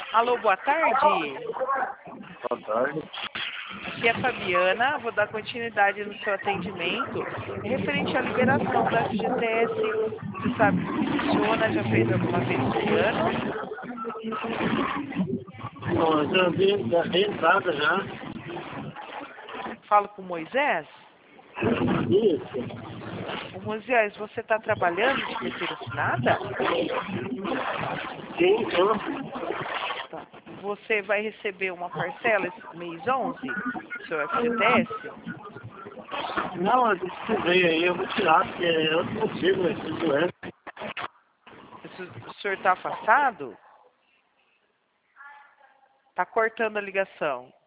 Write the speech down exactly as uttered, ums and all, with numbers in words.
Alô, boa tarde. Boa tarde. Aqui é a Fabiana, vou dar continuidade no seu atendimento. É referente à liberação da F G T S, você sabe como funciona, já fez alguma vez esse ano? Bom, eu já vi, já dei entrada já. Falo com o Moisés. Isso. O Moisés, você está trabalhando de carteira assinada? Sim, tô. Tá. Você vai receber uma parcela esse mês onze, seu F G T S? Não, eu precisei aí, eu vou tirar, porque eu não consigo esse doente. O senhor está afastado? Está cortando a ligação.